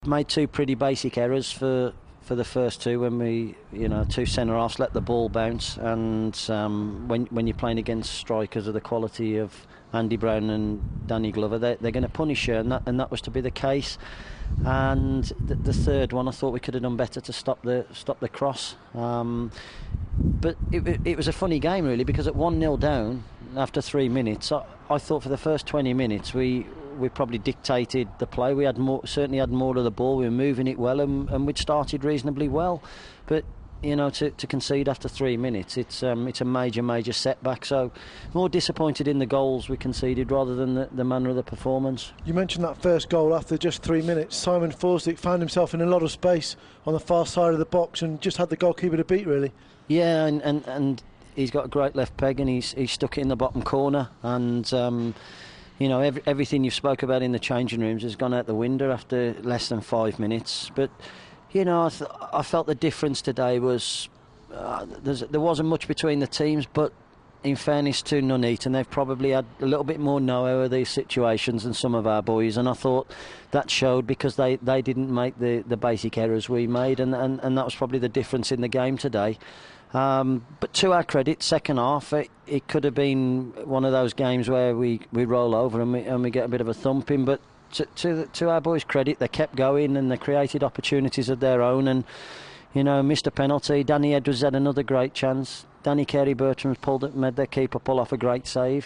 Made two pretty basic errors for the first two when we, two centre-halves let the ball bounce, and when you're playing against strikers of the quality of Andy Brown and Danny Glover, they're going to punish you, and that was to be the case. And the third one, I thought we could have done better to stop the cross. But it was a funny game really, because at 1-0 down after 3 minutes, I thought for the first 20 minutes we probably dictated the play. We certainly had more of the ball. We were moving it well, and we'd started reasonably well. But to concede after 3 minutes, it's a major setback. So more disappointed in the goals we conceded rather than the manner of the performance. You mentioned that first goal after just 3 minutes. Simon Forsdick found himself in a lot of space on the far side of the box and just had the goalkeeper to beat, really. Yeah, and he's got a great left peg, and he's stuck it in the bottom corner, and everything you've spoke about in the changing rooms has gone out the window after less than 5 minutes. But I felt the difference today was there wasn't much between the teams, but in fairness to Nuneaton, they've probably had a little bit more know-how of these situations than some of our boys, and I thought that showed because they didn't make the basic errors we made, and that was probably the difference in the game today. But to our credit, second half, it could have been one of those games where we roll over and we get a bit of a thumping. But to our boys' credit, they kept going and they created opportunities of their own. And missed a penalty. Danny Edwards had another great chance. Danny Carey-Bertram made their keeper pull off a great save.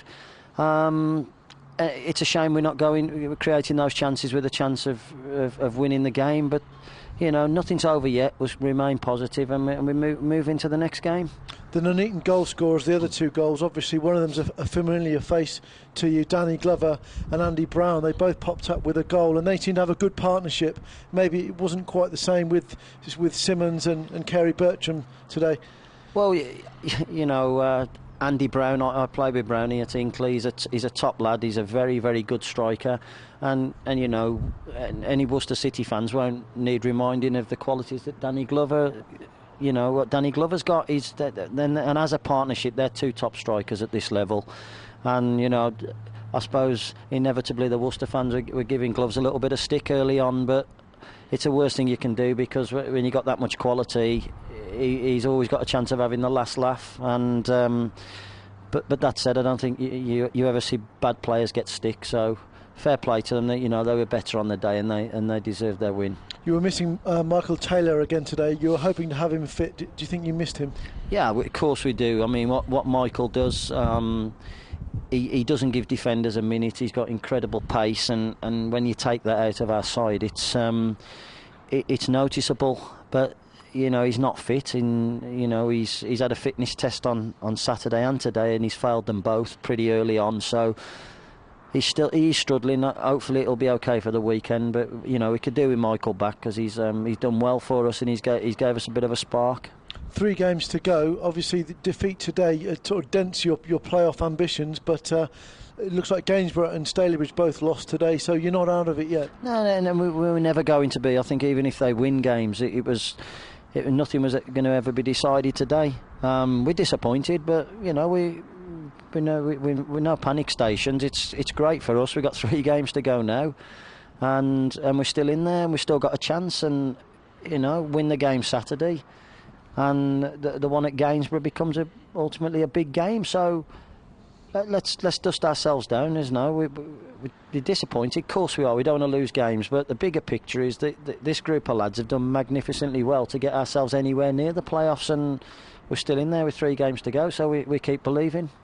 It's a shame we're creating those chances with a chance of winning the game, but nothing's over yet. We'll remain positive, and we move into the next game. The Nuneaton goal scorers, the other two goals, obviously one of them's a familiar face to you, Danny Glover and Andy Brown. They both popped up with a goal, and they seem to have a good partnership. Maybe it wasn't quite the same with Simmons and Carey-Bertram today. Well, Andy Brown, I played with Brownie at Inkley. He's a top lad. He's a very, very good striker, and any Worcester City fans won't need reminding of the qualities that Danny Glover. What Danny Glover's got is and as a partnership, they're two top strikers at this level, and I suppose inevitably the Worcester fans were giving Gloves a little bit of stick early on, but it's the worst thing you can do, because when you got that much quality, he's always got a chance of having the last laugh. And but that said, I don't think you ever see bad players get stick. So fair play to them. They were better on the day, and they deserved their win. You were missing Michael Taylor again today. You were hoping to have him fit. Do you think you missed him? Yeah, of course we do. I mean, what Michael does. He doesn't give defenders a minute. He's got incredible pace, and when you take that out of our side, it's noticeable. But he's not fit. He's had a fitness test on Saturday and today, and he's failed them both pretty early on. So he's struggling. Hopefully it'll be okay for the weekend. But we could do with Michael back, because he's done well for us, and he's gave us a bit of a spark. 3 games to go. Obviously, the defeat today sort of dents your playoff ambitions, but it looks like Gainsborough and Stalybridge both lost today, so you're not out of it yet. No, we were never going to be. I think even if they win games, nothing was going to ever be decided today. We're disappointed, but we're no panic stations. It's great for us. We've got 3 games to go now, and we're still in there, and we've still got a chance. And win the game Saturday, and the one at Gainsborough becomes ultimately a big game. So let's dust ourselves down. We're disappointed. Of course we are. We don't want to lose games, but the bigger picture is that this group of lads have done magnificently well to get ourselves anywhere near the playoffs, and we're still in there with 3 games to go. So we keep believing.